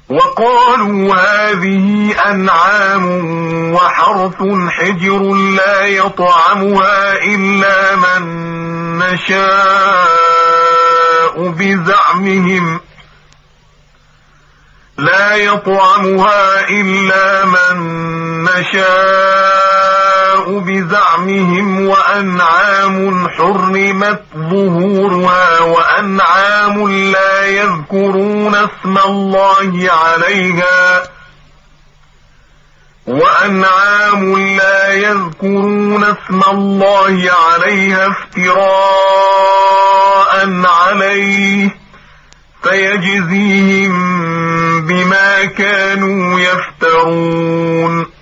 وقالوا هذه أنعام وحرث حجر لا يطعمها إلا من نشاء بزعمهم وأنعام حرمت ظهورها وأنعام لا يذكرون اسم الله عليها افتراء عليه فيجزيهم بما كانوا يفترون.